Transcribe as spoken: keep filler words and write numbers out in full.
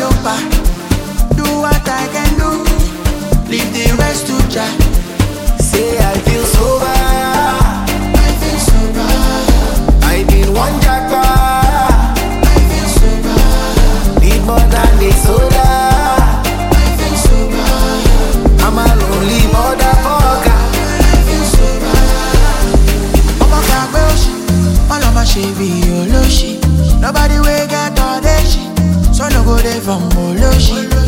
lopa. Do what I can do, leave the rest to Jah. Say I feel sober, I feel sober, I been one jackpot. I feel sober, Need more than the soda. I feel sober, I'm a lonely motherfucker. I feel sober. Ọmọ kàgbé òṣì, wọ́n lọ́ máa ṣe bí olóṣì. Nobody wey get all that shit, so no go dey from olóṣì.